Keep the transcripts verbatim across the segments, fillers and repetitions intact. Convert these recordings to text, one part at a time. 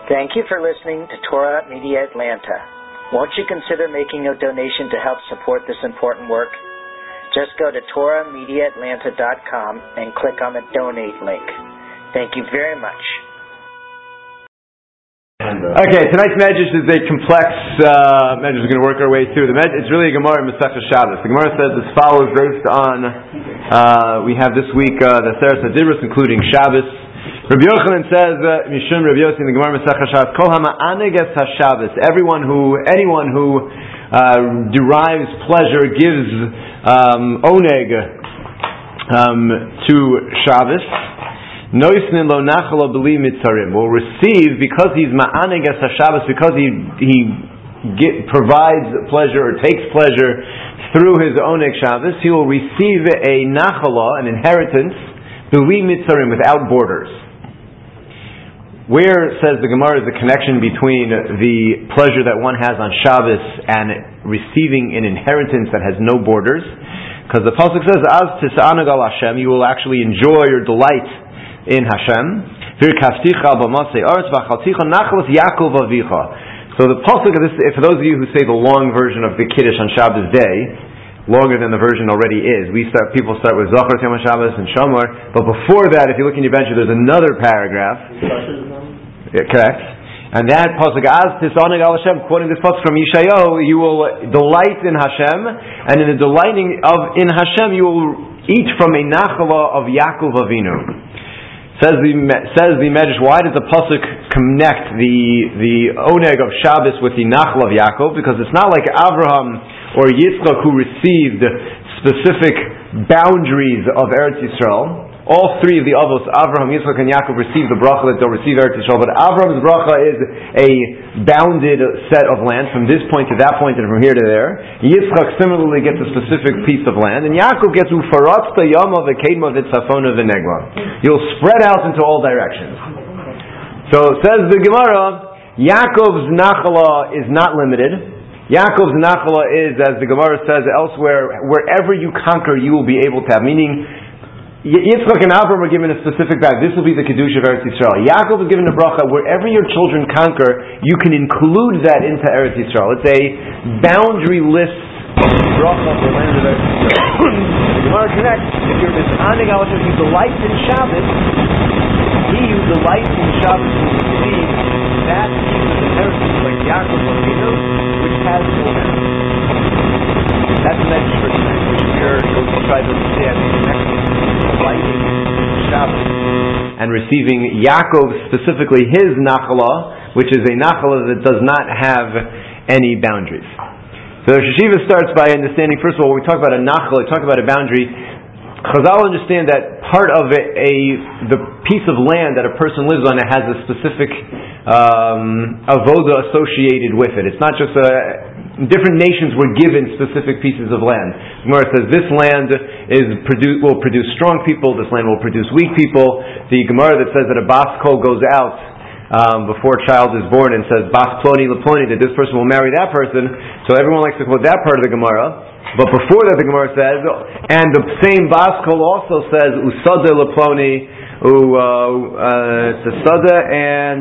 Thank you for listening to Torah Media Atlanta. Won't you consider making a donation to help support this important work? Just go to torah media atlanta dot com and click on the donate link. Thank you very much. Okay, tonight's medrash is a complex uh, medrash. We're going to work our way through. The medrash, it's really a Gemara in Masechah Shabbos. The Gemara says as follows, based on, uh, we have this week uh, the Seres HaDibros, including Shabbos. Rabbi Yochanan says, Mishum Rabbi Yossi in the Gemara Masechah Shabbos, Kol ha'ma'aneges ha'Shabbos, everyone who, anyone who uh, derives pleasure, gives um, oneg um, to Shabbos, Noisnin lo nachalo b'li mitzarim, will receive, because he's ma'aneges ha'Shabbos, because he he get, provides pleasure or takes pleasure through his oneg Shabbos, he will receive a nachala, an inheritance, b'li mitzarim, without borders. Where, says the Gemara, is the connection between the pleasure that one has on Shabbos and receiving an inheritance that has no borders? Because the pasuk says, "Az tis'anag al Hashem," you will actually enjoy or delight in Hashem. So the pasuk of this, for those of you who say the long version of the Kiddush on Shabbos day, longer than the version already is. We start. People start with Zachar Yom Shabbos and Shomar, but before that, if you look in your bench, there's another paragraph. Yeah, correct. And that pasuk, as tis'aneg al Hashem, quoting this pasuk from Yeshayahu, you will delight in Hashem, and in the delighting of in Hashem, you will eat from a nachala of Yaakov Avinu. Says the says the Medrash, why does the pasuk connect the the oneg of Shabbos with the nachala of Yaakov? Because it's not like Avraham or Yitzchak who received specific boundaries of Eretz Yisrael. All three of the Avos, Avraham, Yitzchak, and Yaakov, received the bracha that they'll receive Eretz Yisrael. But Avraham's bracha is a bounded set of land from this point to that point and from here to there. Yitzchak similarly gets a specific piece of land, and Yaakov gets ufaratz yama v'kedma v'tzafona v'negla. You'll spread out into all directions. So says the Gemara, Yaakov's nachala is not limited. Yaakov's nachala is, as the Gemara says elsewhere, wherever you conquer, you will be able to have. Meaning, Yitzchak and Avraham are given a specific bag. This will be the Kedusha of Eretz Yisrael. Yaakov is given a bracha. Wherever your children conquer, you can include that into Eretz Yisrael. It's a boundary-less bracha for the land of Eretz Yisrael. The Gemara connects. If you're mis'aneg al Hashem, you delight in Shabbos, he who delights in Shabbos will receive that piece of inheritance like Yaakov Avinu, which has no boundaries. That's the message for tonight, which we're going to try to understand the connection between delighting in Shabbos and receiving Yaakov, specifically his nachala, which is a nachala that does not have any boundaries. So the Sheshiva starts by understanding, first of all, when we talk about a nachala, we talk about a boundary. Chazal understand that part of a, a the piece of land that a person lives on, it has a specific um, avoda associated with it. It's not just a different nations were given specific pieces of land. Gemara says this land is produ- will produce strong people. This land will produce weak people. The Gemara that says that a bas kol goes out um, before a child is born and says bas ploni leploni, that this person will marry that person. So everyone likes to quote that part of the Gemara. But before that, the Gemara says, and the same bas kol also says usada leploni, it's a sada and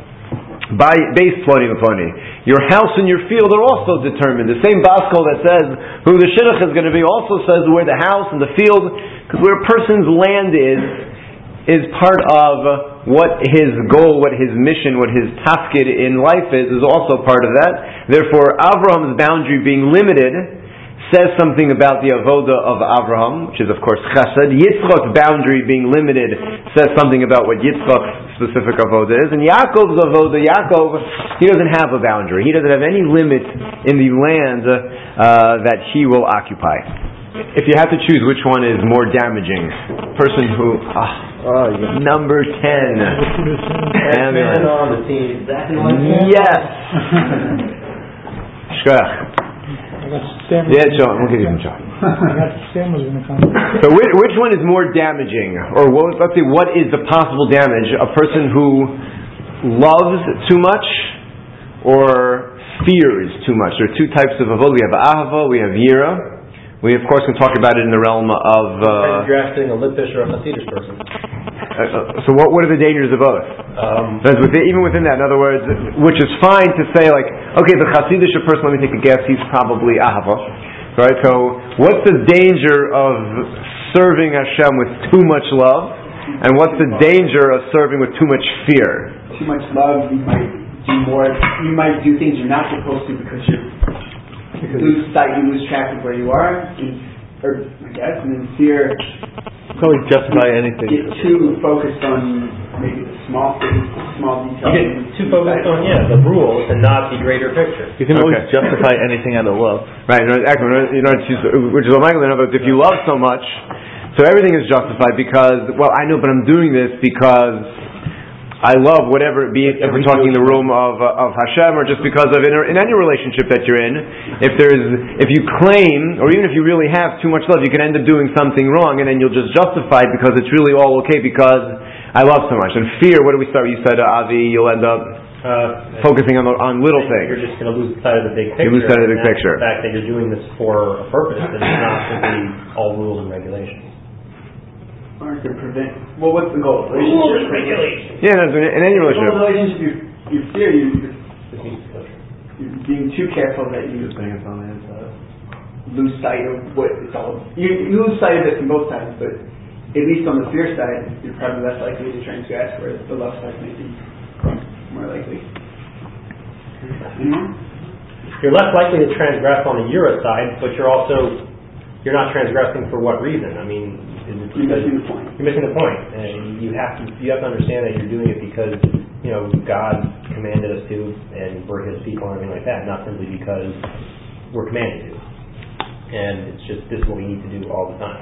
base ploni leploni. Your house and your field are also determined. The same bas kol that says who the shidduch is going to be also says where the house and the field, because where a person's land is, is part of what his goal, what his mission, what his tafkid in life is, is also part of that. Therefore, Avraham's boundary being limited says something about the avoda of Avraham, which is of course chesed. Yitzchak's boundary being limited says something about what Yitzchak's specific avoda is. And Yaakov's avoda, Yaakov, he doesn't have a boundary. He doesn't have any limit in the land uh, that he will occupy. If you have to choose which one is more damaging, person who, uh, oh, number ten. Man on the team. Yes. Shkach. Yeah, John. We'll give you some John. So, which, which one is more damaging, or what, let's say, what is the possible damage? A person who loves too much, or fears too much. There are two types of avodah. We have ahava, we have yira. We, of course, can talk about it in the realm of... Uh, you're asking a Lippish or a Hasidic person. Uh, so what, what are the dangers of both? Um, within, even within that, in other words, which is fine to say, like, okay, the Hasidic person, let me take a guess, he's probably Ahava. Right? So what's the danger of serving Hashem with too much love? And what's the danger of serving with too much fear? Too much love, you might do more, you might do things you're not supposed to because you're Because lose sight, you lose track of where you are, and, or I guess, and then fear. Probably justify anything. Get too focused on maybe the small things, the small details. You get too focused on yeah the rules and not the greater picture. You can okay. always justify anything out of love. Right, exactly. You know, which is what Michael in other words, if you love so much, so everything is justified because, well, I know, but I'm doing this because I love whatever it be, if we're talking in the room of uh, of Hashem, or just because of in, in any relationship that you're in. If there's, if you claim, or even if you really have too much love, you can end up doing something wrong, and then you'll just justify it because it's really all okay because I love so much. And fear, what do we start? You said, uh, Avi, you'll end up uh, focusing on the, on little things. You're just going to lose sight of the big picture. You lose sight of the big picture. The fact that you're doing this for a purpose, and it's not simply all rules and regulations. Or to prevent. Well, what's the goal? Relationship regulation. Yeah, no, in any relationship. In relationship, you you fear you you're being too careful that you lose sight of what it's all. You, you lose sight of it from both sides, but at least on the fear side, you're probably less likely to transgress, whereas the love side may be more likely. Mm-hmm. You're less likely to transgress on the Yira side, but you're also you're not transgressing for what reason? I mean. You're missing the point. You're missing the point, and you have to you have to understand that you're doing it because you know God commanded us to, and we're His people and everything like that, not simply because we're commanded to. And it's just this is what we need to do all the time.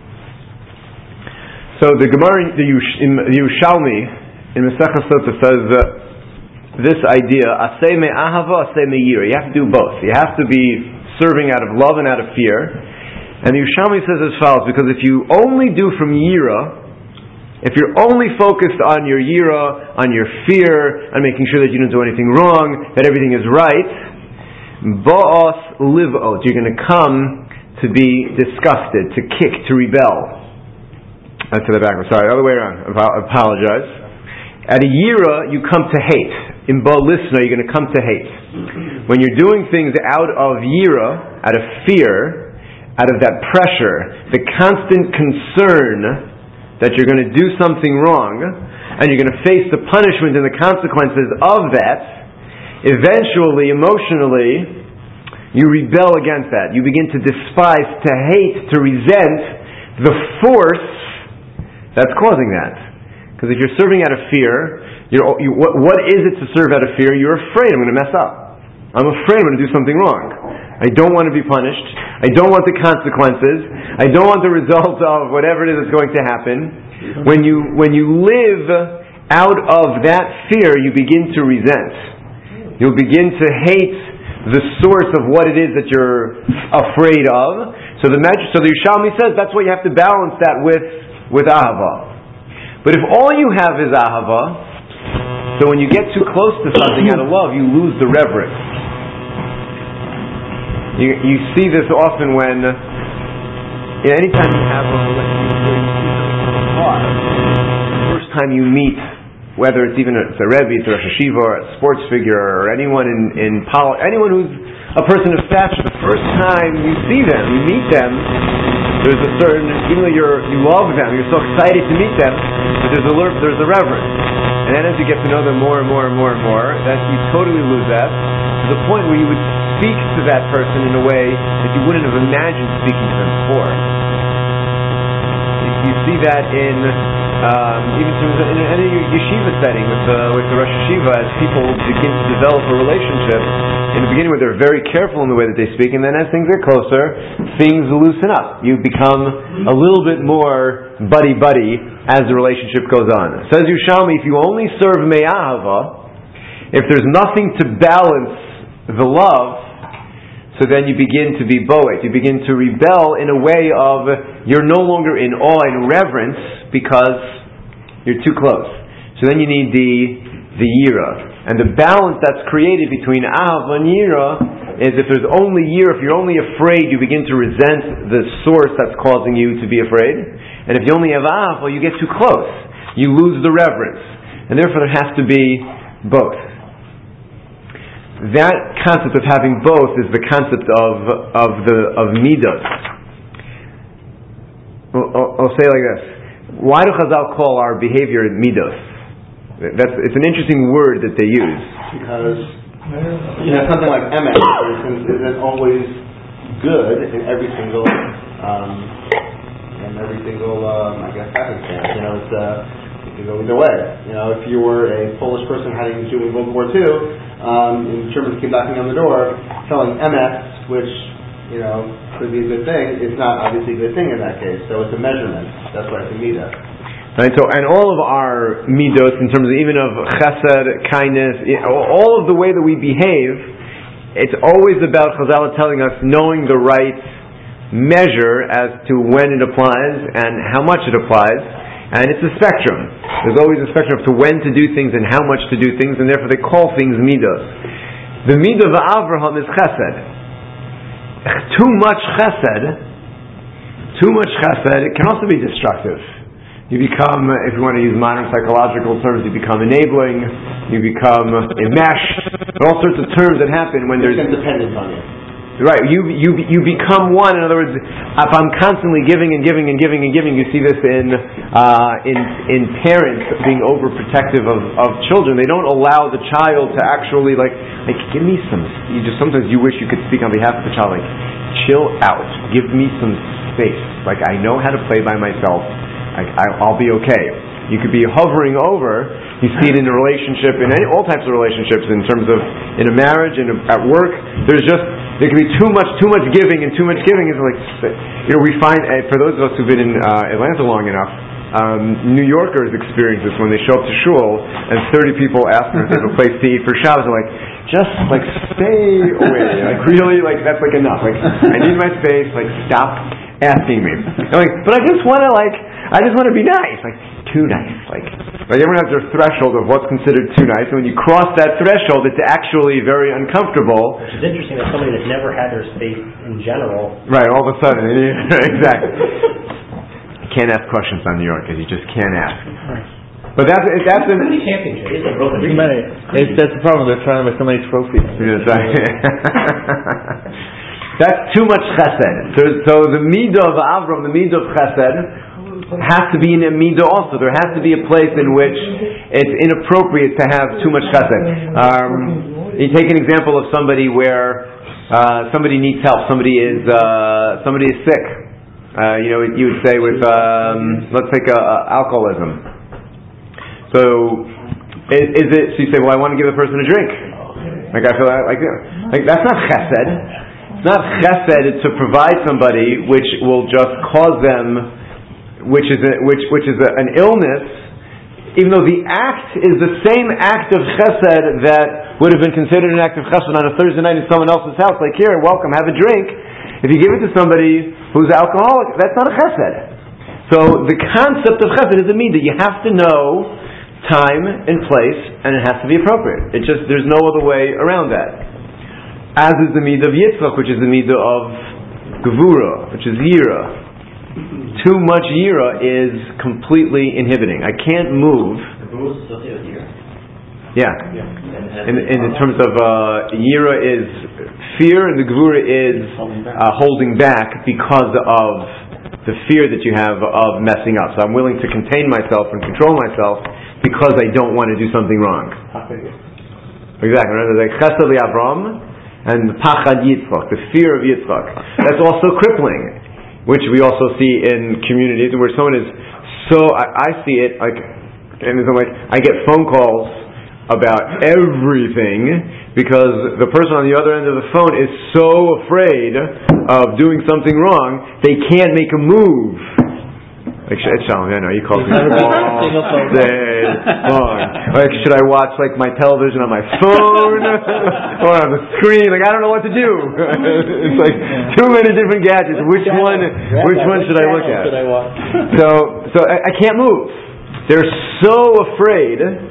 So the Gemara, the Yush, in the Yerushalmi in Masechah Sota says uh, this idea: Aseh me'ahava, aseh me'yira. You have to do both. You have to be serving out of love and out of fear. And the Yerushalmi says as follows, because if you only do from Yira, if you're only focused on your Yira, on your fear, on making sure that you don't do anything wrong, that everything is right, Ba'as liv'ot, you're going to come to be disgusted, to kick, to rebel. That's to the back. Sorry, the other way around. I apologize. At a Yira, you come to hate. In Ba Lisna, you're going to come to hate. When you're doing things out of Yira, out of fear, out of that pressure, the constant concern that you're going to do something wrong, and you're going to face the punishment and the consequences of that, eventually, emotionally, you rebel against that. You begin to despise, to hate, to resent the force that's causing that. Because if you're serving out of fear, you're, you, what, what is it to serve out of fear? You're afraid I'm going to mess up. I'm afraid I'm going to do something wrong. I don't want to be punished. I don't want the consequences. I don't want the result of whatever it is that's going to happen. When you when you live out of that fear, you begin to resent. You'll begin to hate the source of what it is that you're afraid of. So the so the Yerushalmi says that's why you have to balance that with with ahava. But if all you have is ahava, so when you get too close to something out of love, you lose the reverence. You, you see this often when, uh, you know, anytime you have a relationship, the first time you meet, whether it's even a, it's a Rebbe, it's a Yeshiva, or a sports figure, or anyone in, in poli- anyone who's a person of stature, the first time you see them, you meet them, there's a certain, even though you're, you love them, you're so excited to meet them, but there's a, there's a reverence. And then as you get to know them more and more and more and more, that you totally lose that, to the point where you would speak to that person in a way that you wouldn't have imagined speaking to them before. You see that in um, even in any yeshiva setting with the with the Rosh Yeshiva, as people begin to develop a relationship. In the beginning, where they're very careful in the way that they speak, and then as things get closer, things loosen up. You become a little bit more buddy buddy as the relationship goes on. Says Yerushalmi, if you only serve me'ahava, if there's nothing to balance the love, so then you begin to be boet. You begin to rebel in a way of you're no longer in awe and reverence because you're too close. So then you need the the yira. And the balance that's created between ahava and yira is if there's only yira, if you're only afraid, you begin to resent the source that's causing you to be afraid. And if you only have ahava, you get too close. You lose the reverence. And therefore there has to be both. That concept of having both is the concept of of the of midos. I'll, I'll say it like this: why do Chazal call our behavior midos? That's it's an interesting word that they use. Because you know something like emes, for instance, isn't always good in every single um, in every single um, I guess happenstance. You know, it's uh, it can go either way. You know, if you were a Polish person hiding during World War Two, um, and the Germans came knocking on the door, telling emes, which you know could be a good thing, it's not obviously a good thing in that case. So it's a measurement. That's why it's a midah. Right, so, and all of our midos, in terms of even of chesed, kindness, all of the way that we behave, it's always about Chazal telling us knowing the right measure as to when it applies and how much it applies, and it's a spectrum. There's always a spectrum as to when to do things and how much to do things, and therefore they call things midos. The midah of Avraham is chesed. Too much chesed, too much chesed, it can also be destructive. You become, if you want to use modern psychological terms, you become enabling, you become enmeshed, all sorts of terms that happen when there's dependent on you. Right, you you you become one. In other words, if I'm constantly giving and giving and giving and giving, you see this in uh, in in parents being overprotective of, of children. They don't allow the child to actually like like give me some. You just sometimes you wish you could speak on behalf of the child, like chill out, give me some space. Like I know how to play by myself. I, I, I'll be okay. You could be hovering over. You see it in a relationship, in any, all types of relationships, in terms of in a marriage, in a, at work. There's just there can be too much, too much giving, and too much giving is like you know we find uh, for those of us who've been in uh, Atlanta long enough, um, New Yorkers experience this when they show up to shul and thirty people ask them if they have a place to eat for Shabbos. They're like, just like stay away, like really, like that's like enough. Like I need my space. Like stop asking me. I'm like, but I just want to like. I just want to be nice, like too nice, like like everyone has their threshold of what's considered too nice, and when you cross that threshold, it's actually very uncomfortable. Which is interesting that somebody that's never had their space in general, right? All of a sudden, exactly. You can't ask questions on New York because you just can't ask. But that's that's too many championships. Too many. It's, that's the problem. They're trying to make so many trophies. That's too much chesed. So, so the midah of Avram, the midah of chesed, has to be in a midah also. There has to be a place in which it's inappropriate to have too much chesed. Um, you take an example of somebody where uh, somebody needs help. Somebody is uh, somebody is sick. Uh, you know, you would say with um, let's take uh, alcoholism. So is, is it? So you say, well, I want to give the person a drink. Like I feel like like that's not chesed. It's not chesed to provide somebody which will just cause them. Which is a, which which is a, an illness, even though the act is the same act of chesed that would have been considered an act of chesed on a Thursday night in someone else's house. Like here, welcome, have a drink. If you give it to somebody who's alcoholic, that's not a chesed. So the concept of chesed is a midah. You have to know time and place, and it has to be appropriate. It just there's no other way around that. As is the midah of Yitzchak, which is the midah of Gevura, which is Yira. Too much yira is completely inhibiting. I can't move. The Gevura is associated with yira. Yeah. yeah. In, in, in terms of uh, yira is fear, and the gevura is uh, holding back because of the fear that you have of messing up. So I'm willing to contain myself and control myself because I don't want to do something wrong. Exactly. Right? Like Chesed li Avram and the Pachad Yitzchak, the fear of Yitzchak. That's also crippling. Which we also see in communities where someone is so, I, I see it like, and it's like, I get phone calls about everything because the person on the other end of the phone is so afraid of doing something wrong, they can't make a move. Like, it's Shalom, I know, you called me all day long. Like, should I watch, like, my television on my phone? Or on the screen? Like, I don't know what to do. It's like, too many different gadgets. Which one, which one should I look at? So, so I, I can't move. They're so afraid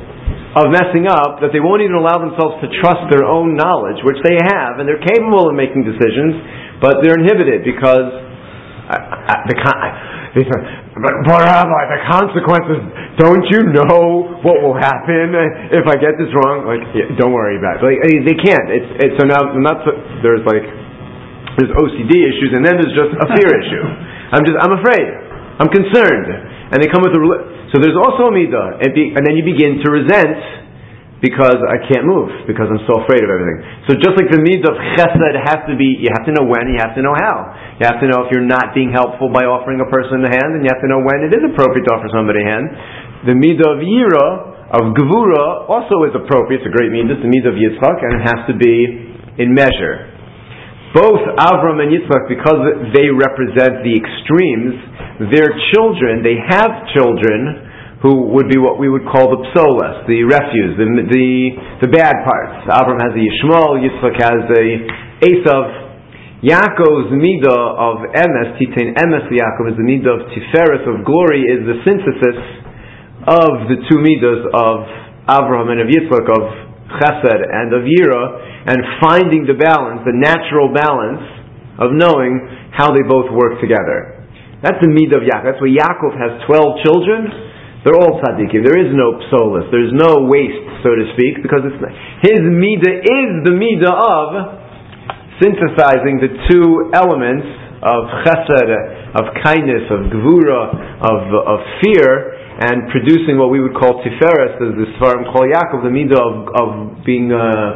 of messing up that they won't even allow themselves to trust their own knowledge, which they have, and they're capable of making decisions, but they're inhibited because I, I, the con- they say, but, but Rabbi, the consequences, don't you know what will happen if I get this wrong? Like, yeah, don't worry about it. Like, they can't. It's, it's so now not so, there's like there's O C D issues, and then there's just a fear issue. I'm just I'm afraid. I'm concerned, and they come with a so there's also a midah, and, be, and then you begin to resent because I can't move because I'm so afraid of everything. So just like the midah of chesed has to be, you have to know when, you have to know how. You have to know if you're not being helpful by offering a person the hand, and you have to know when it is appropriate to offer somebody a hand. The midah of yira, of gevura, also is appropriate. It's a great midah. It's the midah of Yitzchak, and it has to be in measure. Both Avram and Yitzchak, because they represent the extremes, their children, they have children who would be what we would call the psolas, the refuse, the the, the bad parts. Avram has a Yishmael, Yitzchak has a Esav. Yaakov's midah of emes, titain emes Yaakov, is the midah of tiferes, of glory, is the synthesis of the two midahs of Avraham and of Yitzchak, of chesed and of yira, and finding the balance, the natural balance of knowing how they both work together. That's the midah of Yaakov. That's why Yaakov has twelve children. They're all tzaddikim. There is no psolis. There's no waste, so to speak, because it's not, his midah is the midah of synthesizing the two elements of chesed, of kindness, of gevura, of of fear, and producing what we would call tiferes, as the Sfarim call Yaakov, the midah of, of being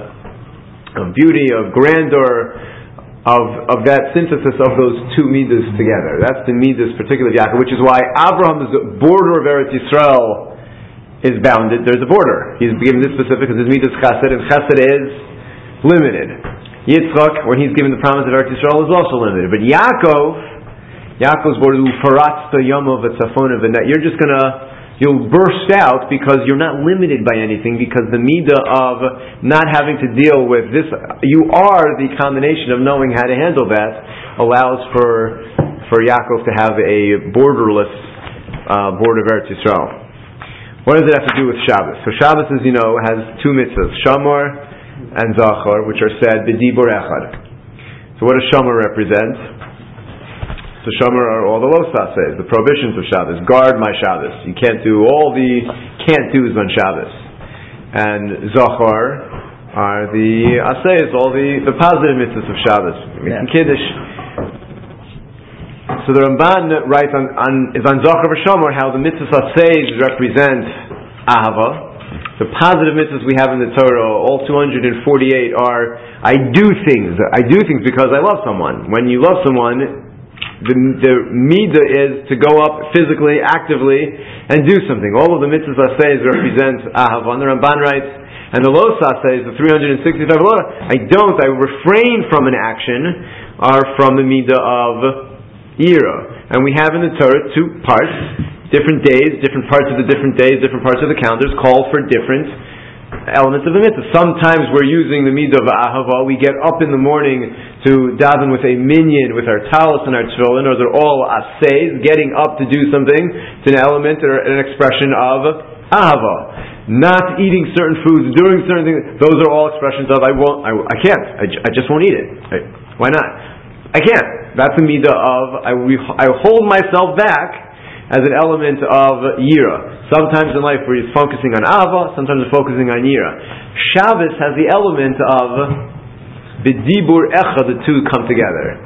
uh, of beauty, of grandeur, of of that synthesis of those two midas together. That's the midas particular of Yaakov, which is why Abraham's border of Eretz Yisrael is bounded. There's a border. He's given this specific because his midas chesed, and chesed is limited. Yitzchak, when he's given the promise of Eretz Yisrael, is also limited. But Yaakov, Yaakov's border, ufaratz yomov v'tzafon v'net. You're just gonna You'll burst out because you're not limited by anything, because the midah of not having to deal with this, you are the combination of knowing how to handle that, allows for for Yaakov to have a borderless uh, border of Eretz Yisrael. What does it have to do with Shabbos? So Shabbos, as you know, has two mitzvahs, Shamar and Zachar, which are said b'dibur echad. So what does Shamar represent? So Shomer are all the lo sases, the prohibitions of Shabbos. Guard my Shabbos. You can't do all the can't do's on Shabbos. And Zachar are the asayes, all the, the positive mitzvahs of Shabbos. Making Kiddush. So the Ramban writes on, on is on Zachar v'Shomer how the mitzvahs asayes represent ahava. The positive mitzvahs we have in the Torah, all two hundred forty-eight, are I do things. I do things because I love someone. When you love someone, The, the midah is to go up physically, actively, and do something. All of the mitzvahs asayis represent ahava. The Ramban writes, and the los asayis, the three hundred sixty-five lo, I don't, I refrain from an action, are from the midah of ira. And we have in the Torah two parts, different days, different parts of the different days, different parts of the calendars call for different elements of the mitzvah. Sometimes we're using the midah of ahava. We get up in the morning to daven with a minyan, with our talis and our tefillin. Those are all asayis, getting up to do something. It's an element or an expression of ahava. Not eating certain foods, doing certain things. Those are all expressions of I won't. I, I can't. I, I just won't eat it. I, why not? I can't. That's a midah of I, I hold myself back as an element of yira. Sometimes in life we're focusing on ahava, sometimes we're focusing on yira. Shabbos has the element of b'dibur echad, the two come together,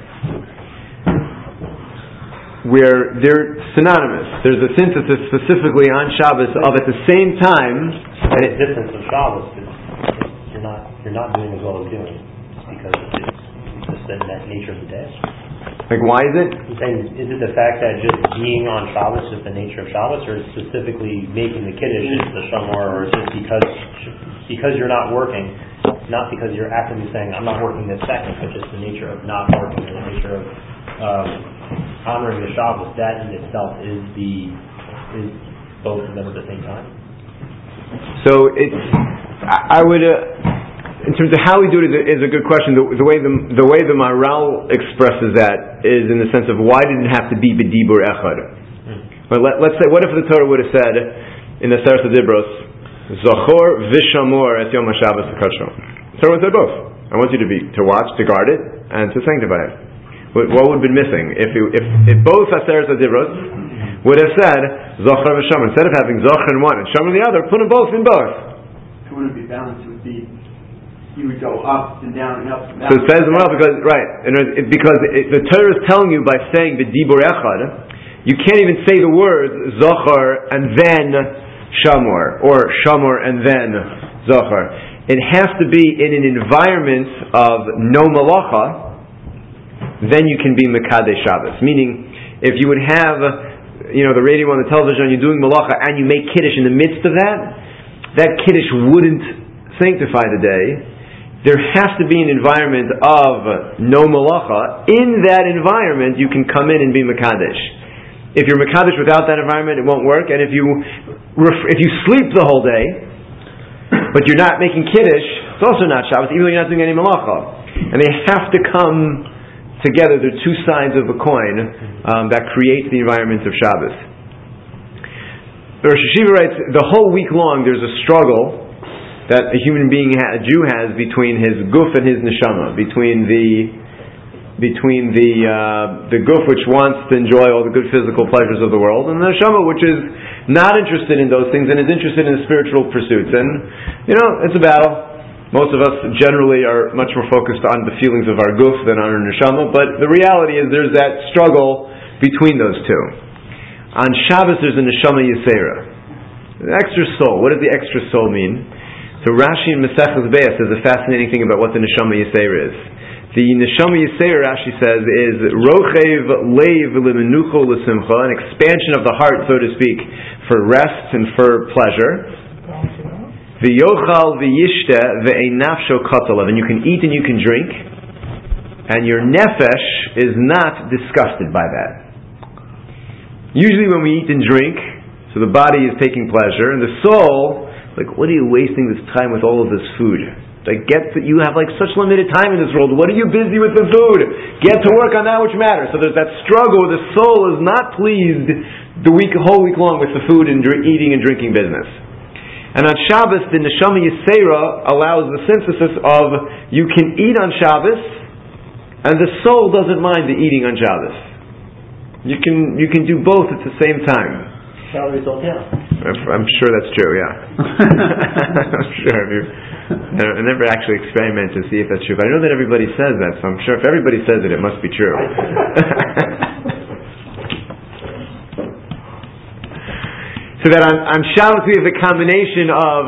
where they're synonymous. There's a synthesis specifically on Shabbos of at the same time. The existence of Shabbos is you're not you're not doing as well as doing because it's just the nature of the day. Like, why is it? I'm saying, is it the fact that just being on Shabbos is the nature of Shabbos, or specifically making the Kiddush is the Shamor, or is it because because you're not working, not because you're actively saying, I'm not working this second, but just the nature of not working, the nature of um, honoring the Shabbos, that in itself is the is both of them at the same time? So it's, I would... Uh, in terms of how we do it is a, is a good question. The, the way the the way the Maharal expresses that is in the sense of why did it have to be b'dibur echad? Mm. Well, let, let's say, what if the Torah would have said in the Seres Dibros, Zachor v'shamor et Yom HaShabbos l'kadsho. So I would say both. I want you to be to watch, to guard it, and to sanctify it. What, what would have been missing if you, if, if both Aseret Adibros would have said Zachor v'shamor, instead of having Zachor in one and Shamor in the other, put them both in both. It wouldn't be balanced. It would be you would go up and down and up and down. So it says well because right, and it, because it, the Torah is telling you by saying b'dibur echad, you can't even say the words Zachor and then Shamor or Shamor and then Zachor. It has to be in an environment of no malacha. Then you can be Mekadesh Shabbos. Meaning, if you would have, you know, the radio on the television, and you're doing malacha and you make kiddush in the midst of that, that kiddush wouldn't sanctify the day. There has to be an environment of no malacha. In that environment, you can come in and be Mekadesh. If you're Mekadesh without that environment, it won't work. And if you if you sleep the whole day, but you're not making kiddush, it's also not Shabbos, even though you're not doing any malacha. And they have to come together. They're two sides of a coin um, that creates the environment of Shabbos. The Rosh Hashiva writes, the whole week long there's a struggle that a human being, a Jew has between his guf and his neshama, between the between the uh, the guf which wants to enjoy all the good physical pleasures of the world, and the neshama which is not interested in those things and is interested in spiritual pursuits. And you know, it's a battle. Most of us generally are much more focused on the feelings of our guf than on our neshama, but the reality is there's that struggle between those two. On Shabbos there's a neshama yisera, an extra soul. What does the extra soul mean? So Rashi in Maseches Beis says a fascinating thing about what the neshama yisera is. The neshama yisera, Rashi says, is rochev leiv lemenucho lesimcha, an expansion of the heart, so to speak, for rest and for pleasure. V'yochal v'yishte v'einafsho katalav, and you can eat and you can drink, and your nefesh is not disgusted by that. Usually when we eat and drink, so the body is taking pleasure, and the soul, like, what are you wasting this time with all of this food? Like, get to, you have like such limited time in this world. What are you busy with the food? Get to work on that which matters. So there's that struggle where the soul is not pleased the week, whole week long with the food and dr- eating and drinking business. And on Shabbos, the neshama yisera allows the synthesis of you can eat on Shabbos, and the soul doesn't mind the eating on Shabbos. You can you can do both at the same time. Calories don't count. I'm sure that's true, yeah. I'm sure. If you, I never actually experimented to see if that's true, but I know that everybody says that, so I'm sure if everybody says it, it must be true. So that on, on Shabbos we have a combination of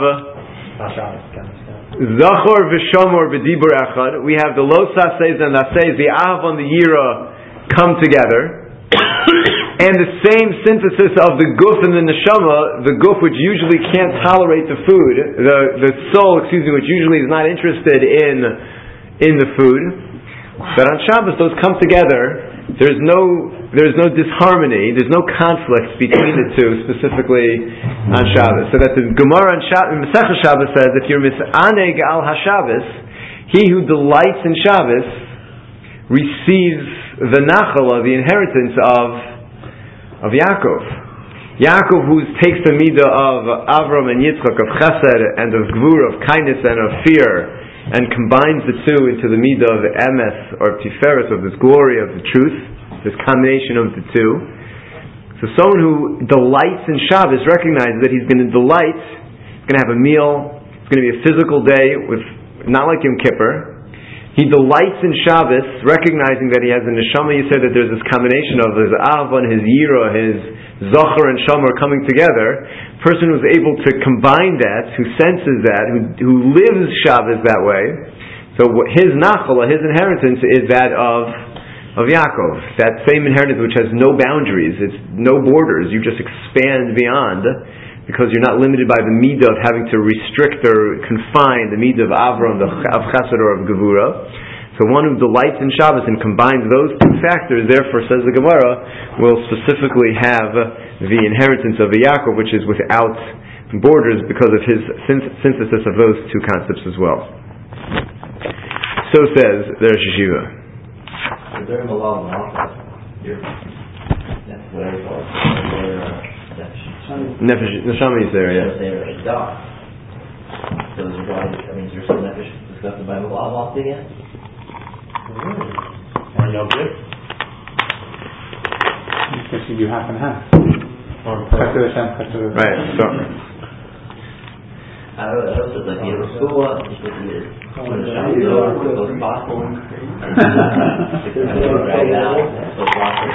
Zachor v'Shamor b'Dibur Echad. We have the Lo Sasez and Asez, the Av and the Yira come together. And the same synthesis of the guf and the neshama, the guf which usually can't tolerate the food, the the soul, excuse me, which usually is not interested in in the food. But on Shabbos those come together. There's no there's no disharmony, there's no conflict between the two, specifically on Shabbos. So that the Gemara on Shabbos, Masechah Shabbos says, if you're mis'aneg al haShabbos, he who delights in Shabbos receives the nachala, the inheritance of of Yaakov. Yaakov, who takes the midah of Avram and Yitzchak, of chesed and of gvura, of kindness and of fear, and combines the two into the midah of emes, or tiferet, of this glory of the truth, this combination of the two. So someone who delights in Shabbos recognizes that he's going to delight, he's going to have a meal, it's going to be a physical day, with not like Yom Kippur. He delights in Shabbos, recognizing that he has a neshama. You said that there's this combination of his Avon, his Yira, his Zachor and Shamor coming together. A person who's able to combine that, who senses that, who, who lives Shabbos that way. So his Nachala, his inheritance is that of of Yaakov. That same inheritance which has no boundaries, it's no borders. You just expand beyond, because you're not limited by the midah of having to restrict or confine the midah of Avram, of Chesed, or of Gevura. So one who delights in Shabbos and combines those two factors, therefore, says the Gemara, will specifically have the inheritance of the Yaakov, which is without borders, because of his synthesis of those two concepts as well. So says the Rosh Hashiva. During the law of Malchus, that's what I call it. Neshama Yisera, yes. So is there going, I mean, is there something that we should discuss the Bible law off again? Or no good? Especially you half and half. Or Chesed Hashem, Chesed Hashem. Right. So. I don't know. I was just like, you know, school up. Just like you when the shop is over, put those possible. Right now, so proper.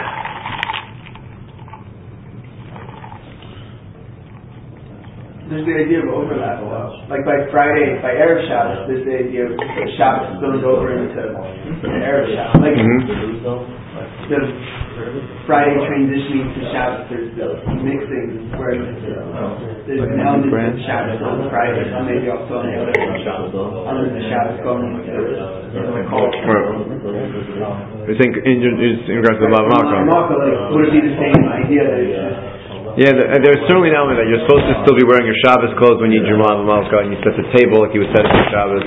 There's the idea of overlap. Like by Friday, by Erev Shabbos, there's the idea of Shabbos spilling over into Erev Shabbos. Like Mm-hmm. the Friday transitioning to Shabbos, there's the mixing where there's an element of Shabbos on Friday, and maybe also on the other element of Shabbos going into the culture. You think in, in regards to the Lav Malka? Like, would it be the same idea that it's just Yeah, there's certainly an element that you're supposed to still be wearing your Shabbos clothes when you eat your Lav Malka and you set the table like you would set it for Shabbos.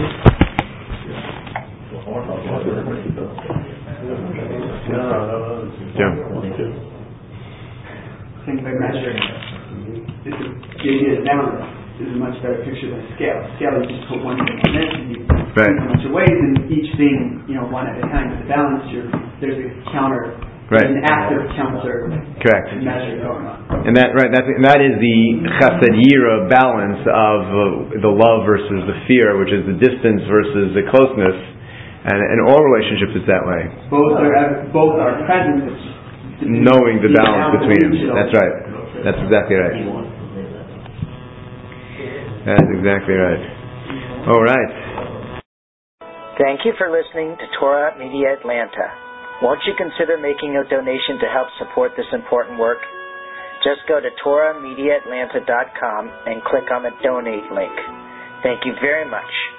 Yeah. things by measuring. It's a, the idea of balance is a much better picture than scale. Scale, you just put one thing on this and you right. a bunch of ways, and each thing, you know, one at a time. With the balance, you're, there's a counter, right. an active counter Correct. measure going on. And that right, that's, and that is the chesed yira balance of uh, the love versus the fear, which is the distance versus the closeness, and in all relationships it's that way. Both are both are present. Knowing the balance between them. That's right. That's exactly right. That's exactly right. All right. Thank you for listening to Torah Media Atlanta. Won't you consider making a donation to help support this important work? Just go to Torah Media Atlanta dot com and click on the donate link. Thank you very much.